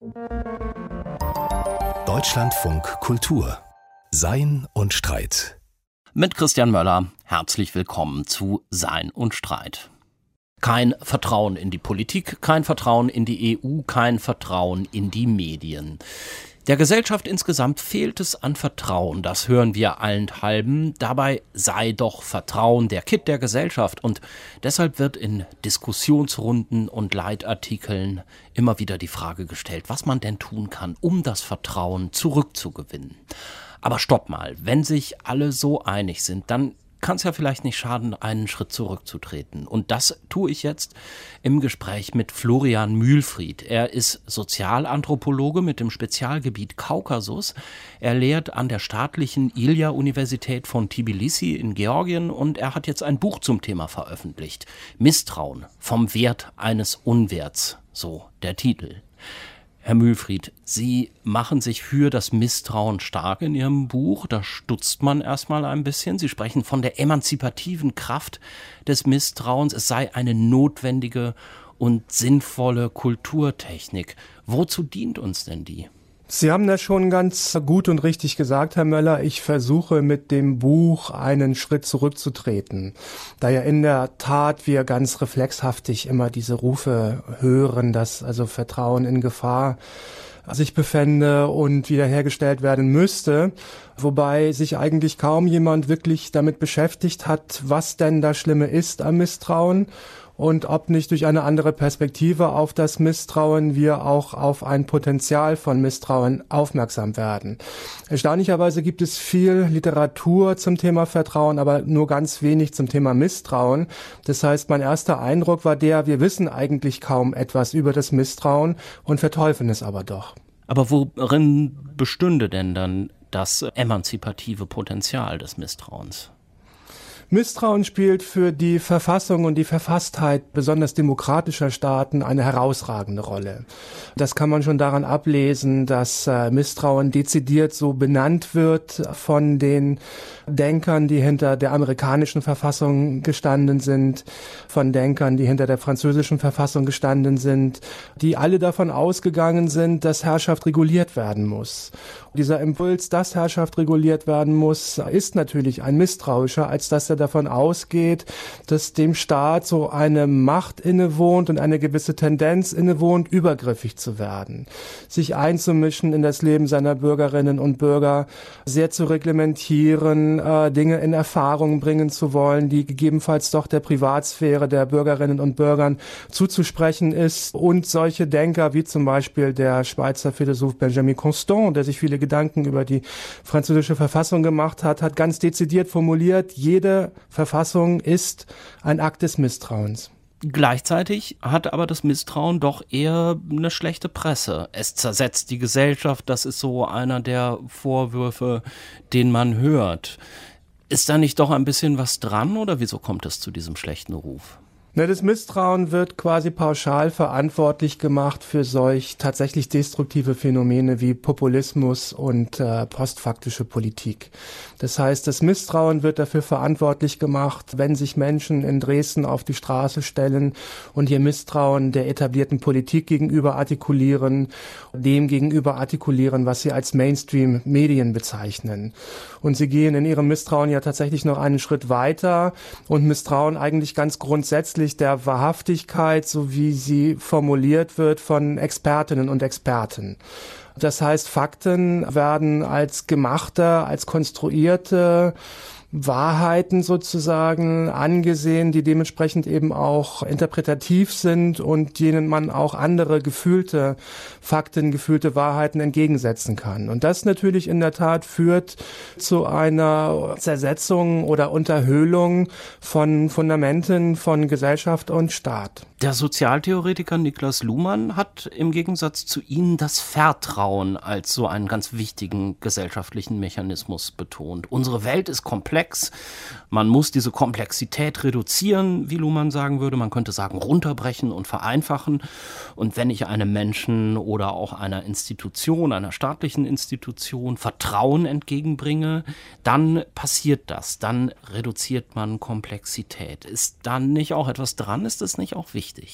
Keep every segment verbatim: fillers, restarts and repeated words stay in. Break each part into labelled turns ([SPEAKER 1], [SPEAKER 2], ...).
[SPEAKER 1] Deutschlandfunk Kultur. Sein und Streit.
[SPEAKER 2] Mit Christian Möller, herzlich willkommen zu Sein und Streit. Kein Vertrauen in die Politik, kein Vertrauen in die E U, kein Vertrauen in die Medien. Der Gesellschaft insgesamt fehlt es an Vertrauen, das hören wir allenthalben. Dabei sei doch Vertrauen der Kitt der Gesellschaft und deshalb wird in Diskussionsrunden und Leitartikeln immer wieder die Frage gestellt, was man denn tun kann, um das Vertrauen zurückzugewinnen. Aber stopp mal, wenn sich alle so einig sind, dann kann es ja vielleicht nicht schaden, einen Schritt zurückzutreten. Und das tue ich jetzt im Gespräch mit Florian Mühlfried. Er ist Sozialanthropologe mit dem Spezialgebiet Kaukasus. Er lehrt an der staatlichen Ilja-Universität von Tbilisi in Georgien und er hat jetzt ein Buch zum Thema veröffentlicht. Misstrauen vom Wert eines Unwerts, so der Titel. Herr Mühlfried, Sie machen sich für das Misstrauen stark in Ihrem Buch. Da stutzt man erstmal ein bisschen. Sie sprechen von der emanzipativen Kraft des Misstrauens. Es sei eine notwendige und sinnvolle Kulturtechnik. Wozu dient uns denn die?
[SPEAKER 3] Sie haben das schon ganz gut und richtig gesagt, Herr Möller. Ich versuche mit dem Buch einen Schritt zurückzutreten, da ja in der Tat wir ganz reflexhaftig immer diese Rufe hören, dass also Vertrauen in Gefahr sich befände und wiederhergestellt werden müsste, wobei sich eigentlich kaum jemand wirklich damit beschäftigt hat, was denn das Schlimme ist am Misstrauen und ob nicht durch eine andere Perspektive auf das Misstrauen wir auch auf ein Potenzial von Misstrauen aufmerksam werden. Erstaunlicherweise gibt es viel Literatur zum Thema Vertrauen, aber nur ganz wenig zum Thema Misstrauen. Das heißt, mein erster Eindruck war der, wir wissen eigentlich kaum etwas über das Misstrauen und verteufeln es aber doch.
[SPEAKER 2] Aber worin bestünde denn dann das emanzipative Potenzial des Misstrauens?
[SPEAKER 3] Misstrauen spielt für die Verfassung und die Verfasstheit besonders demokratischer Staaten eine herausragende Rolle. Das kann man schon daran ablesen, dass äh, Misstrauen dezidiert so benannt wird von den Denkern, die hinter der amerikanischen Verfassung gestanden sind, von Denkern, die hinter der französischen Verfassung gestanden sind, die alle davon ausgegangen sind, dass Herrschaft reguliert werden muss. Dieser Impuls, dass Herrschaft reguliert werden muss, ist natürlich ein misstrauischer, als dass er davon ausgeht, dass dem Staat so eine Macht innewohnt und eine gewisse Tendenz innewohnt, übergriffig zu werden, sich einzumischen in das Leben seiner Bürgerinnen und Bürger, sehr zu reglementieren, äh, Dinge in Erfahrung bringen zu wollen, die gegebenenfalls doch der Privatsphäre der Bürgerinnen und Bürgern zuzusprechen ist. Und solche Denker wie zum Beispiel der Schweizer Philosoph Benjamin Constant, der sich viele Gedanken über die französische Verfassung gemacht hat, hat ganz dezidiert formuliert, jede Verfassung ist ein Akt des Misstrauens.
[SPEAKER 2] Gleichzeitig hat aber das Misstrauen doch eher eine schlechte Presse. Es zersetzt die Gesellschaft, das ist so einer der Vorwürfe, den man hört. Ist da nicht doch ein bisschen was dran oder wieso kommt es zu diesem schlechten Ruf?
[SPEAKER 3] Ne, das Misstrauen wird quasi pauschal verantwortlich gemacht für solch tatsächlich destruktive Phänomene wie Populismus und äh, postfaktische Politik. Das heißt, das Misstrauen wird dafür verantwortlich gemacht, wenn sich Menschen in Dresden auf die Straße stellen und ihr Misstrauen der etablierten Politik gegenüber artikulieren, dem gegenüber artikulieren, was sie als Mainstream-Medien bezeichnen. Und sie gehen in ihrem Misstrauen ja tatsächlich noch einen Schritt weiter und misstrauen eigentlich ganz grundsätzlich der Wahrhaftigkeit, so wie sie formuliert wird von Expertinnen und Experten. Das heißt, Fakten werden als gemachte, als konstruierte Wahrheiten sozusagen angesehen, die dementsprechend eben auch interpretativ sind und denen man auch andere gefühlte Fakten, gefühlte Wahrheiten entgegensetzen kann. Und das natürlich in der Tat führt zu einer Zersetzung oder Unterhöhlung von Fundamenten von Gesellschaft und Staat.
[SPEAKER 2] Der Sozialtheoretiker Niklas Luhmann hat im Gegensatz zu Ihnen das Vertrauen als so einen ganz wichtigen gesellschaftlichen Mechanismus betont. Unsere Welt ist komplex. Man muss diese Komplexität reduzieren, wie Luhmann sagen würde. Man könnte sagen, runterbrechen und vereinfachen. Und wenn ich einem Menschen oder auch einer Institution, einer staatlichen Institution Vertrauen entgegenbringe, dann passiert das. Dann reduziert man Komplexität. Ist dann nicht auch etwas dran? Ist das nicht auch wichtig?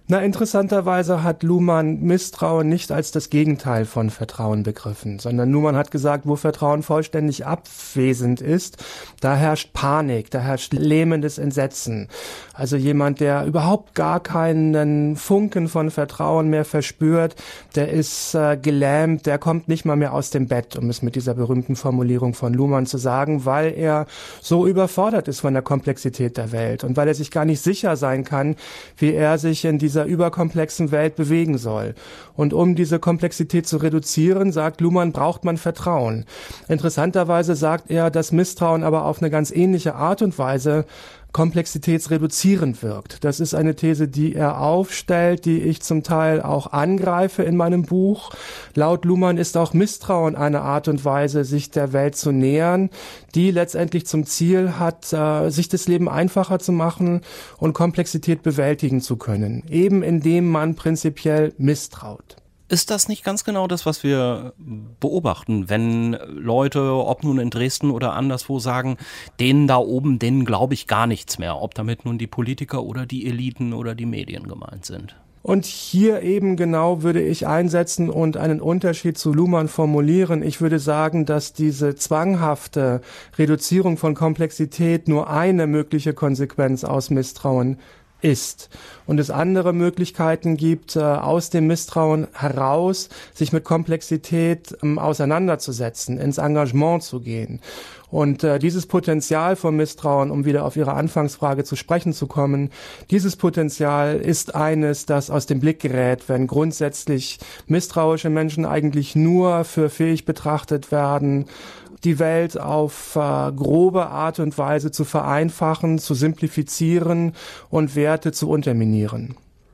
[SPEAKER 3] Na, interessanterweise hat Luhmann Misstrauen nicht als das Gegenteil von Vertrauen begriffen, sondern Luhmann hat gesagt, wo Vertrauen vollständig abwesend ist, da herrscht Panik, da herrscht lähmendes Entsetzen. Also jemand, der überhaupt gar keinen Funken von Vertrauen mehr verspürt, der ist äh, gelähmt, der kommt nicht mal mehr aus dem Bett, um es mit dieser berühmten Formulierung von Luhmann zu sagen, weil er so überfordert ist von der Komplexität der Welt und weil er sich gar nicht sicher sein kann, wie er sich in dieser überkomplexen Welt bewegen soll. Und um diese Komplexität zu reduzieren, sagt Luhmann, braucht man Vertrauen. Interessanterweise sagt er, dass Misstrauen aber auf eine ganz ähnliche Art und Weise komplexitätsreduzierend wirkt. Das ist eine These, die er aufstellt, die ich zum Teil auch angreife in meinem Buch. Laut Luhmann ist auch Misstrauen eine Art und Weise, sich der Welt zu nähern, die letztendlich zum Ziel hat, sich das Leben einfacher zu machen und Komplexität bewältigen zu können, eben indem man prinzipiell misstraut.
[SPEAKER 2] Ist das nicht ganz genau das, was wir beobachten, wenn Leute, ob nun in Dresden oder anderswo, sagen, denen da oben, denen glaube ich gar nichts mehr, ob damit nun die Politiker oder die Eliten oder die Medien gemeint sind?
[SPEAKER 3] Und hier eben genau würde ich einsetzen und einen Unterschied zu Luhmann formulieren. Ich würde sagen, dass diese zwanghafte Reduzierung von Komplexität nur eine mögliche Konsequenz aus Misstrauen ist und es andere Möglichkeiten gibt, äh, aus dem Misstrauen heraus sich mit Komplexität ähm, auseinanderzusetzen, ins Engagement zu gehen. Und äh, dieses Potenzial von Misstrauen, um wieder auf Ihre Anfangsfrage zu sprechen zu kommen, dieses Potenzial ist eines, das aus dem Blick gerät, wenn grundsätzlich misstrauische Menschen eigentlich nur für fähig betrachtet werden, die Welt auf äh, grobe Art und Weise zu vereinfachen, zu simplifizieren und Werte zu unterminieren.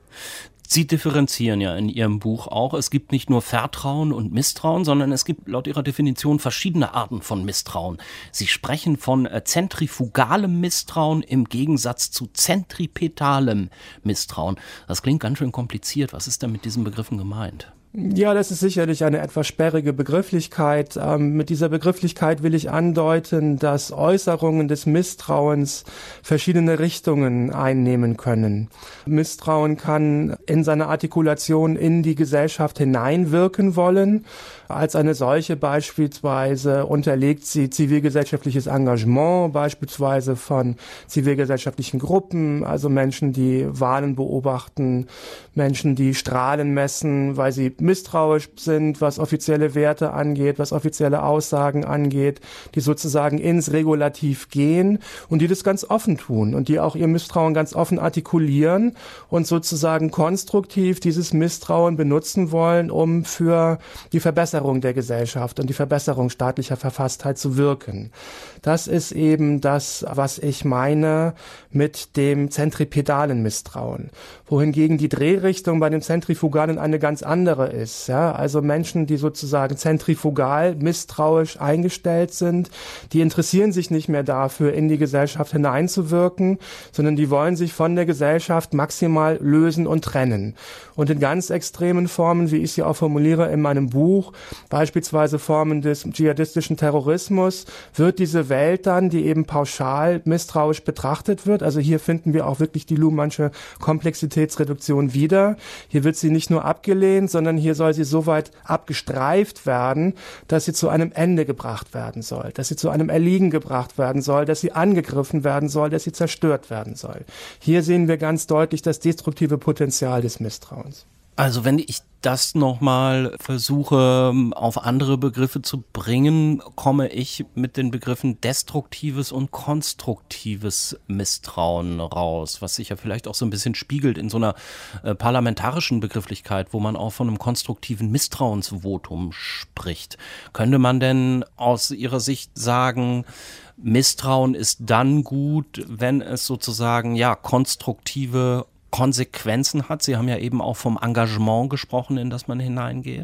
[SPEAKER 2] Sie differenzieren ja in Ihrem Buch auch. Es gibt nicht nur Vertrauen und Misstrauen, sondern es gibt laut Ihrer Definition verschiedene Arten von Misstrauen. Sie sprechen von äh, zentrifugalem Misstrauen im Gegensatz zu zentripetalem Misstrauen. Das klingt ganz schön kompliziert. Was ist denn mit diesen Begriffen gemeint?
[SPEAKER 3] Ja, das ist sicherlich eine etwas sperrige Begrifflichkeit. Ähm, mit dieser Begrifflichkeit will ich andeuten, dass Äußerungen des Misstrauens verschiedene Richtungen einnehmen können. Misstrauen kann in seiner Artikulation in die Gesellschaft hineinwirken wollen. Als eine solche beispielsweise unterlegt sie zivilgesellschaftliches Engagement, beispielsweise von zivilgesellschaftlichen Gruppen, also Menschen, die Wahlen beobachten, Menschen, die Strahlen messen, weil sie misstrauisch sind, was offizielle Werte angeht, was offizielle Aussagen angeht, die sozusagen ins Regulativ gehen und die das ganz offen tun und die auch ihr Misstrauen ganz offen artikulieren und sozusagen konstruktiv dieses Misstrauen benutzen wollen, um für die Verbesserung der Gesellschaft und die Verbesserung staatlicher Verfasstheit zu wirken. Das ist eben das, was ich meine mit dem zentripetalen Misstrauen. Wohingegen die Drehrichtung bei dem Zentrifugalen eine ganz andere ist. Ja, also Menschen, die sozusagen zentrifugal misstrauisch eingestellt sind, die interessieren sich nicht mehr dafür, in die Gesellschaft hineinzuwirken, sondern die wollen sich von der Gesellschaft maximal lösen und trennen. Und in ganz extremen Formen, wie ich sie auch formuliere in meinem Buch, beispielsweise Formen des dschihadistischen Terrorismus, wird diese Welt dann, die eben pauschal misstrauisch betrachtet wird, also hier finden wir auch wirklich die Luhmannsche Komplexitätsreduktion wieder. Hier wird sie nicht nur abgelehnt, sondern hier soll sie so weit abgestreift werden, dass sie zu einem Ende gebracht werden soll, dass sie zu einem Erliegen gebracht werden soll, dass sie angegriffen werden soll, dass sie zerstört werden soll. Hier sehen wir ganz deutlich das destruktive Potenzial des Misstrauens.
[SPEAKER 2] Also wenn ich das nochmal versuche auf andere Begriffe zu bringen, komme ich mit den Begriffen destruktives und konstruktives Misstrauen raus, was sich ja vielleicht auch so ein bisschen spiegelt in so einer äh, parlamentarischen Begrifflichkeit, wo man auch von einem konstruktiven Misstrauensvotum spricht. Könnte man denn aus Ihrer Sicht sagen, Misstrauen ist dann gut, wenn es sozusagen ja konstruktive Konsequenzen hat? Sie haben ja eben auch vom Engagement gesprochen, in das man hineingeht.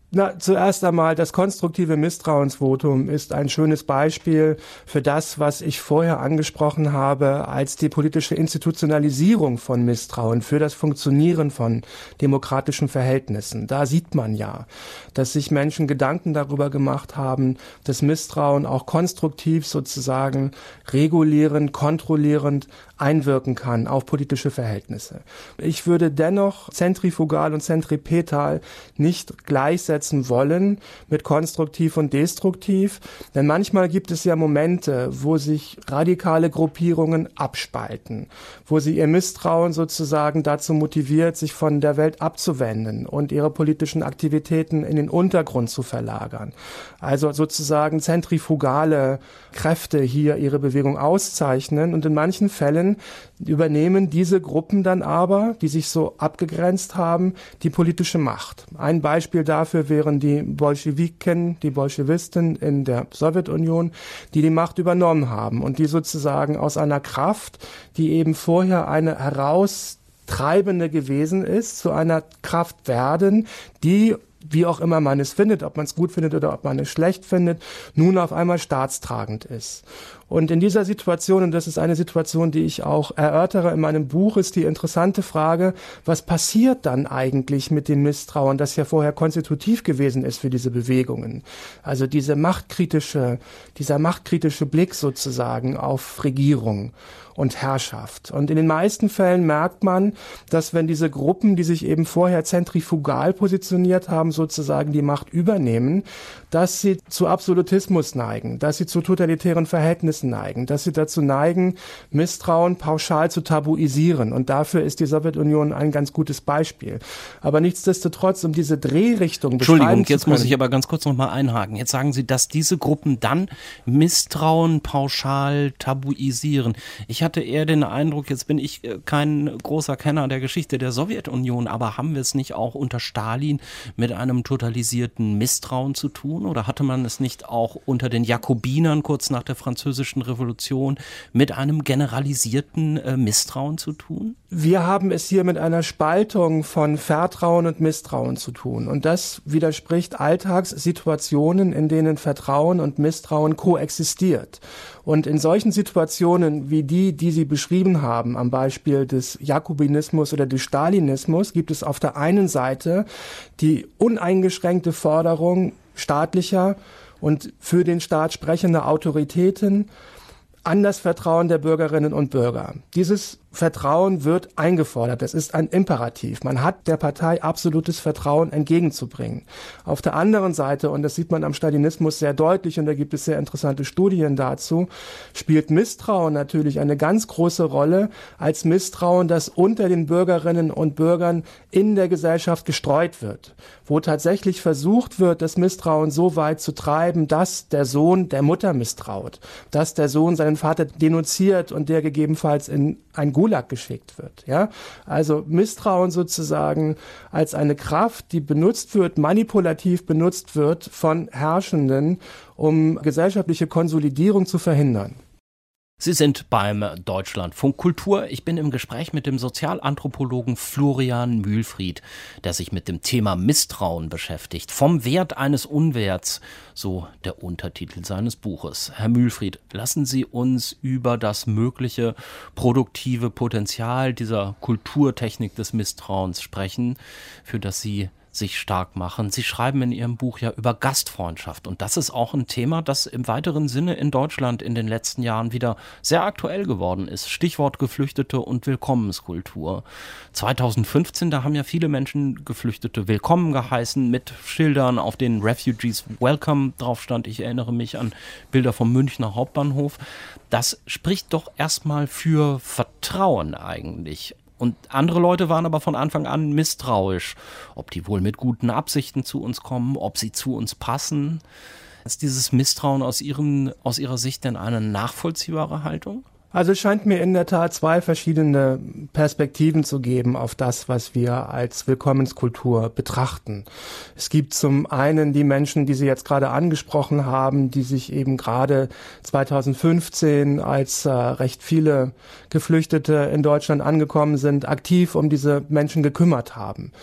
[SPEAKER 3] Na, zuerst einmal, das konstruktive Misstrauensvotum ist ein schönes Beispiel für das, was ich vorher angesprochen habe, als die politische Institutionalisierung von Misstrauen für das Funktionieren von demokratischen Verhältnissen. Da sieht man ja, dass sich Menschen Gedanken darüber gemacht haben, dass Misstrauen auch konstruktiv sozusagen regulierend, kontrollierend einwirken kann auf politische Verhältnisse. Ich würde dennoch zentrifugal und zentripetal nicht gleichsetzen wollen mit konstruktiv und destruktiv, denn manchmal gibt es ja Momente, wo sich radikale Gruppierungen abspalten, wo sie ihr Misstrauen sozusagen dazu motiviert, sich von der Welt abzuwenden und ihre politischen Aktivitäten in den Untergrund zu verlagern. Also sozusagen zentrifugale Kräfte hier ihre Bewegung auszeichnen, und in manchen Fällen übernehmen diese Gruppen dann aber, die sich so abgegrenzt haben, die politische Macht. Ein Beispiel dafür wären die Bolschewiken, die Bolschewisten in der Sowjetunion, die die Macht übernommen haben und die sozusagen aus einer Kraft, die eben vorher eine heraustreibende gewesen ist, zu einer Kraft werden, die, wie auch immer man es findet, ob man es gut findet oder ob man es schlecht findet, nun auf einmal staatstragend ist. Und in dieser Situation, und das ist eine Situation, die ich auch erörtere in meinem Buch, ist die interessante Frage, was passiert dann eigentlich mit dem Misstrauen, das ja vorher konstitutiv gewesen ist für diese Bewegungen? Also diese machtkritische, dieser machtkritische Blick sozusagen auf Regierung und Herrschaft. Und in den meisten Fällen merkt man, dass wenn diese Gruppen, die sich eben vorher zentrifugal positioniert haben, sozusagen die Macht übernehmen, dass sie zu Absolutismus neigen, dass sie zu totalitären Verhältnissen neigen, dass sie dazu neigen, Misstrauen pauschal zu tabuisieren. Und dafür ist die Sowjetunion ein ganz gutes Beispiel. Aber nichtsdestotrotz, um diese Drehrichtung
[SPEAKER 2] Entschuldigung, jetzt muss ich aber ganz kurz noch mal einhaken. Jetzt sagen Sie, dass diese Gruppen dann Misstrauen pauschal tabuisieren. Ich hatte eher den Eindruck, jetzt bin ich kein großer Kenner der Geschichte der Sowjetunion, aber haben wir es nicht auch unter Stalin mit einem totalisierten Misstrauen zu tun? Oder hatte man es nicht auch unter den Jakobinern kurz nach der Französischen Revolution mit einem generalisierten äh, Misstrauen zu tun?
[SPEAKER 3] Wir haben es hier mit einer Spaltung von Vertrauen und Misstrauen zu tun. Und das widerspricht Alltagssituationen, in denen Vertrauen und Misstrauen koexistiert. Und in solchen Situationen wie die, die Sie beschrieben haben, am Beispiel des Jakobinismus oder des Stalinismus, gibt es auf der einen Seite die uneingeschränkte Forderung staatlicher und für den Staat sprechender Autoritäten an das Vertrauen der Bürgerinnen und Bürger. Dieses Vertrauen wird eingefordert. Es ist ein Imperativ. Man hat der Partei absolutes Vertrauen entgegenzubringen. Auf der anderen Seite, und das sieht man am Stalinismus sehr deutlich, und da gibt es sehr interessante Studien dazu, spielt Misstrauen natürlich eine ganz große Rolle als Misstrauen, das unter den Bürgerinnen und Bürgern in der Gesellschaft gestreut wird, wo tatsächlich versucht wird, das Misstrauen so weit zu treiben, dass der Sohn der Mutter misstraut, dass der Sohn seinen Vater denunziert und der gegebenenfalls in ein Gulag geschickt wird. Ja, also Misstrauen sozusagen als eine Kraft, die benutzt wird, manipulativ benutzt wird von Herrschenden, um gesellschaftliche Konsolidierung zu verhindern.
[SPEAKER 2] Sie sind beim Deutschlandfunk Kultur. Ich bin im Gespräch mit dem Sozialanthropologen Florian Mühlfried, der sich mit dem Thema Misstrauen beschäftigt. Vom Wert eines Unwerts, so der Untertitel seines Buches. Herr Mühlfried, lassen Sie uns über das mögliche produktive Potenzial dieser Kulturtechnik des Misstrauens sprechen, für das Sie sich stark machen. Sie schreiben in Ihrem Buch ja über Gastfreundschaft, und das ist auch ein Thema, das im weiteren Sinne in Deutschland in den letzten Jahren wieder sehr aktuell geworden ist. Stichwort Geflüchtete und Willkommenskultur. zweitausendfünfzehn, da haben ja viele Menschen Geflüchtete willkommen geheißen mit Schildern, auf denen Refugees Welcome drauf stand. Ich erinnere mich an Bilder vom Münchner Hauptbahnhof. Das spricht doch erstmal für Vertrauen eigentlich. Und andere Leute waren aber von Anfang an misstrauisch, ob die wohl mit guten Absichten zu uns kommen, ob sie zu uns passen. Ist dieses Misstrauen aus ihren, aus Ihrer Sicht denn eine nachvollziehbare Haltung?
[SPEAKER 3] Also es scheint mir in der Tat zwei verschiedene Perspektiven zu geben auf das, was wir als Willkommenskultur betrachten. Es gibt zum einen die Menschen, die Sie jetzt gerade angesprochen haben, die sich eben gerade zweitausendfünfzehn, als äh, recht viele Geflüchtete in Deutschland angekommen sind, aktiv um diese Menschen gekümmert haben,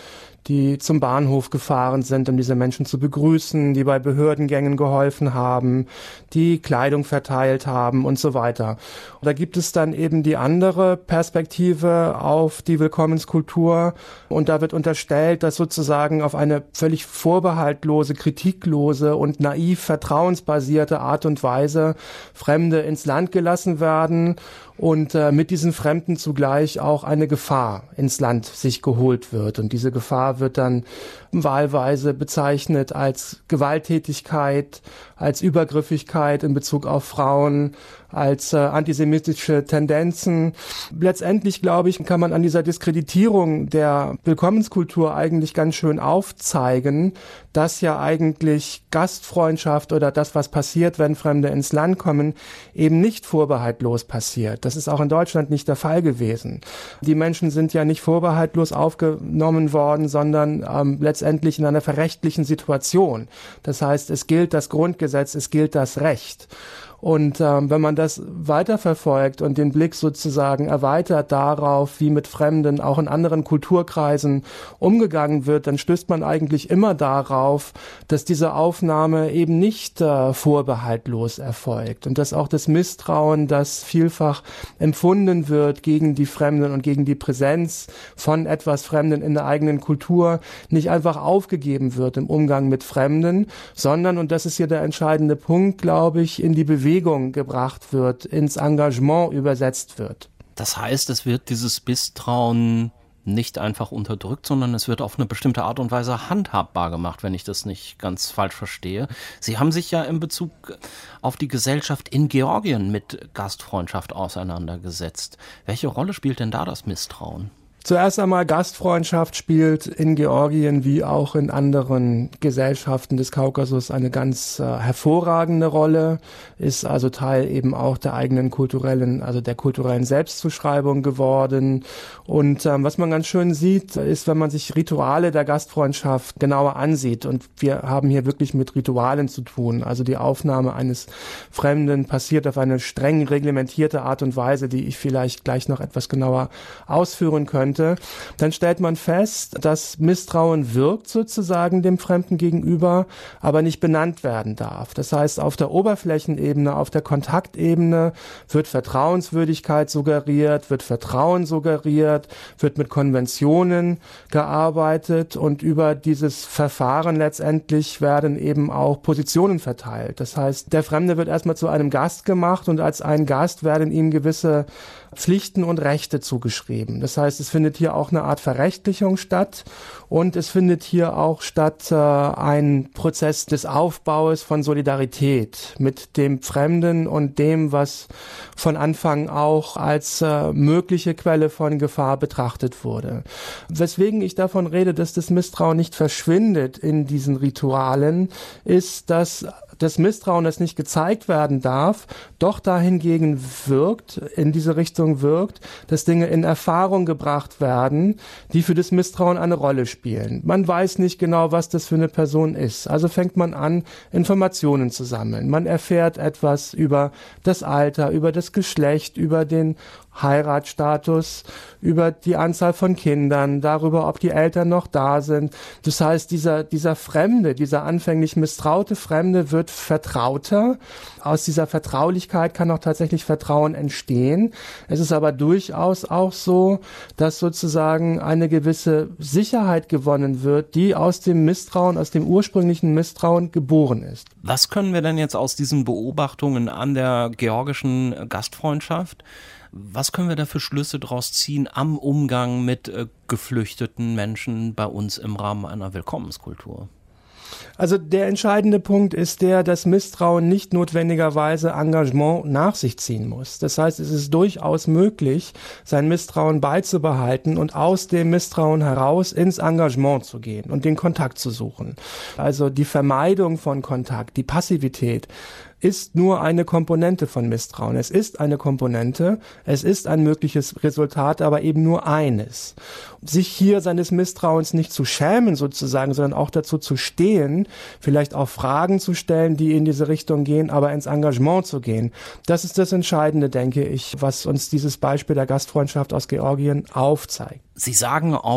[SPEAKER 3] die zum Bahnhof gefahren sind, um diese Menschen zu begrüßen, die bei Behördengängen geholfen haben, die Kleidung verteilt haben und so weiter. Und da gibt es dann eben die andere Perspektive auf die Willkommenskultur und da wird unterstellt, dass sozusagen auf eine völlig vorbehaltlose, kritiklose und naiv vertrauensbasierte Art und Weise Fremde ins Land gelassen werden und äh, mit diesen Fremden zugleich auch eine Gefahr ins Land sich geholt wird. Und diese Gefahr wird dann wahlweise bezeichnet als Gewalttätigkeit, als Übergriffigkeit in Bezug auf Frauen, als äh, antisemitische Tendenzen. Letztendlich, glaube ich, kann man an dieser Diskreditierung der Willkommenskultur eigentlich ganz schön aufzeigen, dass ja eigentlich Gastfreundschaft oder das, was passiert, wenn Fremde ins Land kommen, eben nicht vorbehaltlos passiert. Das ist auch in Deutschland nicht der Fall gewesen. Die Menschen sind ja nicht vorbehaltlos aufgenommen worden, sondern ähm, letztendlich in einer verrechtlichen Situation. Das heißt, es gilt das Grundgesetz, es gilt das Recht. Und ähm, wenn man das weiterverfolgt und den Blick sozusagen erweitert darauf, wie mit Fremden auch in anderen Kulturkreisen umgegangen wird, dann stößt man eigentlich immer darauf, dass diese Aufnahme eben nicht äh, vorbehaltlos erfolgt und dass auch das Misstrauen, das vielfach empfunden wird gegen die Fremden und gegen die Präsenz von etwas Fremden in der eigenen Kultur, nicht einfach aufgegeben wird im Umgang mit Fremden, sondern, und das ist hier der entscheidende Punkt, glaube ich, in die Bewegung gebracht wird, ins Engagement übersetzt wird.
[SPEAKER 2] Das heißt, es wird dieses Misstrauen nicht einfach unterdrückt, sondern es wird auf eine bestimmte Art und Weise handhabbar gemacht, wenn ich das nicht ganz falsch verstehe. Sie haben sich ja in Bezug auf die Gesellschaft in Georgien mit Gastfreundschaft auseinandergesetzt. Welche Rolle spielt denn da das Misstrauen?
[SPEAKER 3] Zuerst einmal, Gastfreundschaft spielt in Georgien wie auch in anderen Gesellschaften des Kaukasus eine ganz äh, hervorragende Rolle, ist also Teil eben auch der eigenen kulturellen, also der kulturellen Selbstzuschreibung geworden. Und ähm, was man ganz schön sieht, ist, wenn man sich Rituale der Gastfreundschaft genauer ansieht. Und wir haben hier wirklich mit Ritualen zu tun. Also die Aufnahme eines Fremden passiert auf eine streng reglementierte Art und Weise, die ich vielleicht gleich noch etwas genauer ausführen könnte. Dann stellt man fest, dass Misstrauen wirkt sozusagen dem Fremden gegenüber, aber nicht benannt werden darf. Das heißt, auf der Oberflächenebene, auf der Kontaktebene wird Vertrauenswürdigkeit suggeriert, wird Vertrauen suggeriert, wird mit Konventionen gearbeitet und über dieses Verfahren letztendlich werden eben auch Positionen verteilt. Das heißt, der Fremde wird erstmal zu einem Gast gemacht und als ein Gast werden ihm gewisse Pflichten und Rechte zugeschrieben. Das heißt, es findet hier auch eine Art Verrechtlichung statt und es findet hier auch statt äh, ein Prozess des Aufbaus von Solidarität mit dem Fremden und dem, was von Anfang auch als äh, mögliche Quelle von Gefahr betrachtet wurde. Weswegen ich davon rede, dass das Misstrauen nicht verschwindet in diesen Ritualen, ist, dass das Misstrauen, das nicht gezeigt werden darf, doch dahingegen wirkt, in diese Richtung wirkt, dass Dinge in Erfahrung gebracht werden, die für das Misstrauen eine Rolle spielen. Man weiß nicht genau, was das für eine Person ist. Also fängt man an, Informationen zu sammeln. Man erfährt etwas über das Alter, über das Geschlecht, über den Heiratsstatus, über die Anzahl von Kindern, darüber, ob die Eltern noch da sind. Das heißt, dieser, dieser Fremde, dieser anfänglich misstraute Fremde wird vertrauter. Aus dieser Vertraulichkeit kann auch tatsächlich Vertrauen entstehen. Es ist aber durchaus auch so, dass sozusagen eine gewisse Sicherheit gewonnen wird, die aus dem Misstrauen, aus dem ursprünglichen Misstrauen geboren ist.
[SPEAKER 2] Was können wir denn jetzt aus diesen Beobachtungen an der georgischen Gastfreundschaft, was können wir da für Schlüsse daraus ziehen am Umgang mit äh, geflüchteten Menschen bei uns im Rahmen einer Willkommenskultur?
[SPEAKER 3] Also der entscheidende Punkt ist der, dass Misstrauen nicht notwendigerweise Engagement nach sich ziehen muss. Das heißt, es ist durchaus möglich, sein Misstrauen beizubehalten und aus dem Misstrauen heraus ins Engagement zu gehen und den Kontakt zu suchen. Also die Vermeidung von Kontakt, die Passivität, ist nur eine Komponente von Misstrauen. Es ist eine Komponente, es ist ein mögliches Resultat, aber eben nur eines. Sich hier seines Misstrauens nicht zu schämen sozusagen, sondern auch dazu zu stehen, vielleicht auch Fragen zu stellen, die in diese Richtung gehen, aber ins Engagement zu gehen. Das ist das Entscheidende, denke ich, was uns dieses Beispiel der Gastfreundschaft aus Georgien aufzeigt.
[SPEAKER 2] Sie sagen auch,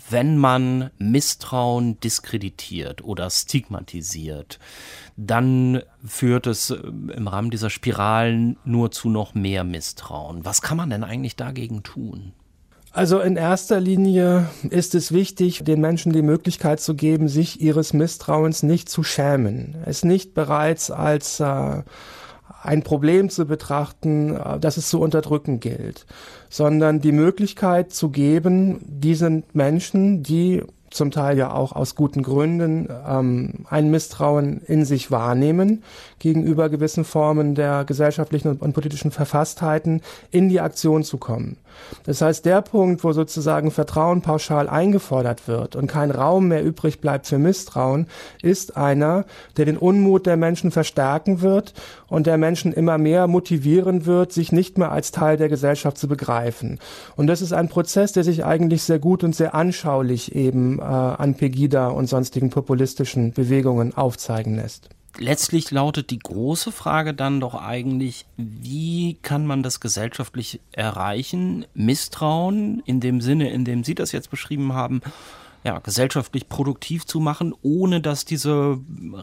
[SPEAKER 2] wenn man Misstrauen diskreditiert oder stigmatisiert, dann führt es im Rahmen dieser Spiralen nur zu noch mehr Misstrauen. Was kann man denn eigentlich dagegen tun?
[SPEAKER 3] Also in erster Linie ist es wichtig, den Menschen die Möglichkeit zu geben, sich ihres Misstrauens nicht zu schämen, es nicht bereits als äh, ein Problem zu betrachten, das es zu unterdrücken gilt, sondern die Möglichkeit zu geben, diesen Menschen, die zum Teil ja auch aus guten Gründen ähm, ein Misstrauen in sich wahrnehmen gegenüber gewissen Formen der gesellschaftlichen und, und politischen Verfasstheiten, in die Aktion zu kommen. Das heißt, der Punkt, wo sozusagen Vertrauen pauschal eingefordert wird und kein Raum mehr übrig bleibt für Misstrauen, ist einer, der den Unmut der Menschen verstärken wird und der Menschen immer mehr motivieren wird, sich nicht mehr als Teil der Gesellschaft zu begreifen. Und das ist ein Prozess, der sich eigentlich sehr gut und sehr anschaulich eben äh, an Pegida und sonstigen populistischen Bewegungen aufzeigen lässt.
[SPEAKER 2] Letztlich lautet die große Frage dann doch eigentlich, wie kann man das gesellschaftlich erreichen, Misstrauen in dem Sinne, in dem Sie das jetzt beschrieben haben, ja, gesellschaftlich produktiv zu machen, ohne dass diese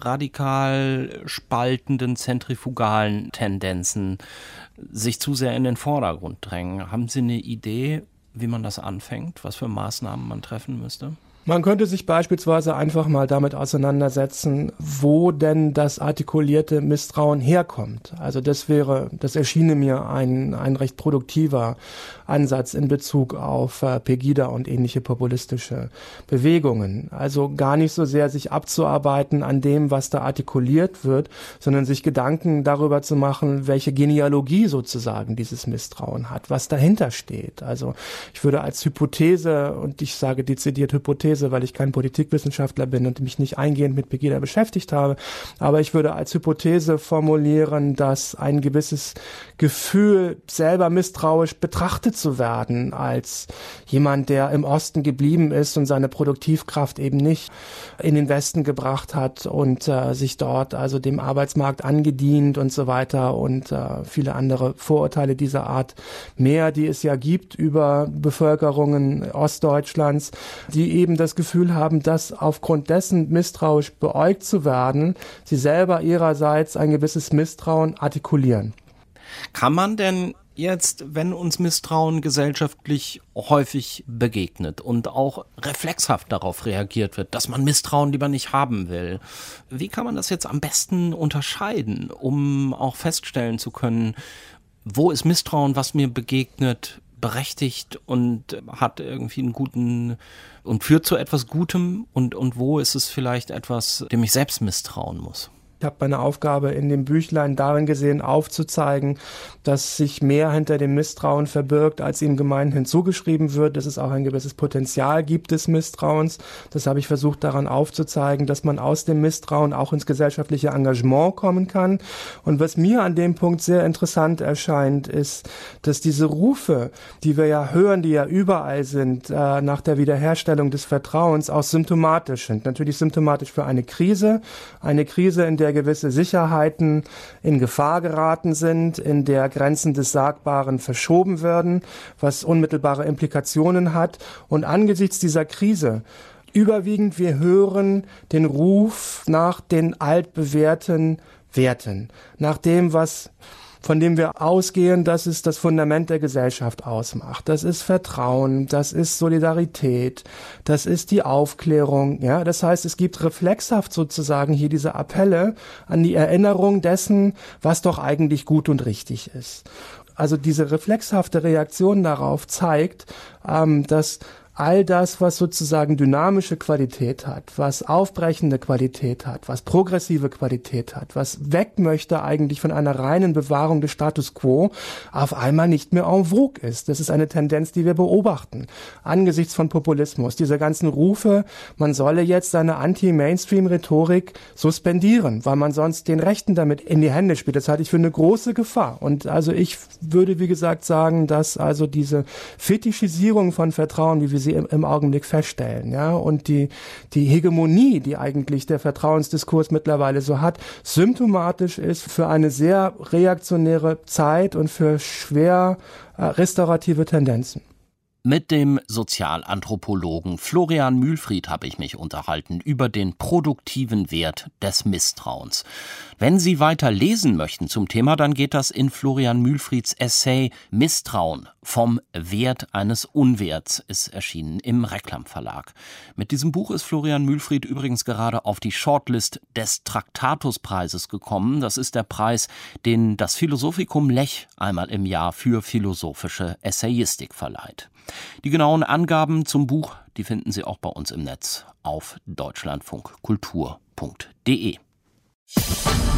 [SPEAKER 2] radikal spaltenden, zentrifugalen Tendenzen sich zu sehr in den Vordergrund drängen. Haben Sie eine Idee, wie man das anfängt, was für Maßnahmen man treffen müsste?
[SPEAKER 3] Man könnte sich beispielsweise einfach mal damit auseinandersetzen, wo denn das artikulierte Misstrauen herkommt. Also das wäre, das erschiene mir ein, ein recht produktiver Ansatz in Bezug auf äh, Pegida und ähnliche populistische Bewegungen. Also gar nicht so sehr sich abzuarbeiten an dem, was da artikuliert wird, sondern sich Gedanken darüber zu machen, welche Genealogie sozusagen dieses Misstrauen hat, was dahinter steht. Also ich würde als Hypothese, und ich sage dezidiert Hypothese, weil ich kein Politikwissenschaftler bin und mich nicht eingehend mit Pegida beschäftigt habe, aber ich würde als Hypothese formulieren, dass ein gewisses Gefühl, selber misstrauisch betrachtet zu werden, als jemand, der im Osten geblieben ist und seine Produktivkraft eben nicht in den Westen gebracht hat und äh, sich dort also dem Arbeitsmarkt angedient und so weiter und äh, viele andere Vorurteile dieser Art mehr, die es ja gibt über Bevölkerungen Ostdeutschlands, die eben das Gefühl haben, dass aufgrund dessen misstrauisch beäugt zu werden, sie selber ihrerseits ein gewisses Misstrauen artikulieren.
[SPEAKER 2] Kann man denn jetzt, wenn uns Misstrauen gesellschaftlich häufig begegnet und auch reflexhaft darauf reagiert wird, dass man Misstrauen lieber nicht haben will, wie kann man das jetzt am besten unterscheiden, um auch feststellen zu können, wo ist Misstrauen, was mir begegnet, berechtigt und hat irgendwie einen guten und führt zu etwas Gutem und, und wo ist es vielleicht etwas, dem ich selbst misstrauen muss?
[SPEAKER 3] Ich habe meine Aufgabe in dem Büchlein darin gesehen, aufzuzeigen, dass sich mehr hinter dem Misstrauen verbirgt, als ihm gemeinhin zugeschrieben wird, dass es auch ein gewisses Potenzial gibt des Misstrauens. Das habe ich versucht daran aufzuzeigen, dass man aus dem Misstrauen auch ins gesellschaftliche Engagement kommen kann. Und was mir an dem Punkt sehr interessant erscheint, ist, dass diese Rufe, die wir ja hören, die ja überall sind, äh, nach der Wiederherstellung des Vertrauens, auch symptomatisch sind. Natürlich symptomatisch für eine Krise, eine Krise, in der gewisse Sicherheiten in Gefahr geraten sind, in der Grenzen des Sagbaren verschoben werden, was unmittelbare Implikationen hat. Und angesichts dieser Krise überwiegend wir hören den Ruf nach den altbewährten Werten, nach dem, was von dem wir ausgehen, dass es das Fundament der Gesellschaft ausmacht. Das ist Vertrauen, das ist Solidarität, das ist die Aufklärung. Ja, das heißt, es gibt reflexhaft sozusagen hier diese Appelle an die Erinnerung dessen, was doch eigentlich gut und richtig ist. Also diese reflexhafte Reaktion darauf zeigt, ähm, dass all das, was sozusagen dynamische Qualität hat, was aufbrechende Qualität hat, was progressive Qualität hat, was weg möchte eigentlich von einer reinen Bewahrung des Status quo, auf einmal nicht mehr en vogue ist. Das ist eine Tendenz, die wir beobachten. Angesichts von Populismus, diese ganzen Rufe, man solle jetzt seine Anti-Mainstream-Rhetorik suspendieren, weil man sonst den Rechten damit in die Hände spielt. Das halte ich für eine große Gefahr. Und also ich würde, wie gesagt, sagen, dass also diese Fetischisierung von Vertrauen, wie wir sie im, im Augenblick feststellen, ja, und die, die Hegemonie, die eigentlich der Vertrauensdiskurs mittlerweile so hat, symptomatisch ist für eine sehr reaktionäre Zeit und für schwer äh, restaurative Tendenzen.
[SPEAKER 2] Mit dem Sozialanthropologen Florian Mühlfried habe ich mich unterhalten über den produktiven Wert des Misstrauens. Wenn Sie weiter lesen möchten zum Thema, dann geht das in Florian Mühlfrieds Essay Misstrauen vom Wert eines Unwerts, ist erschienen im Reklam Verlag. Mit diesem Buch ist Florian Mühlfried übrigens gerade auf die Shortlist des Traktatus-Preises gekommen. Das ist der Preis, den das Philosophikum Lech einmal im Jahr für philosophische Essayistik verleiht. Die genauen Angaben zum Buch, die finden Sie auch bei uns im Netz auf deutschlandfunkkultur punkt de.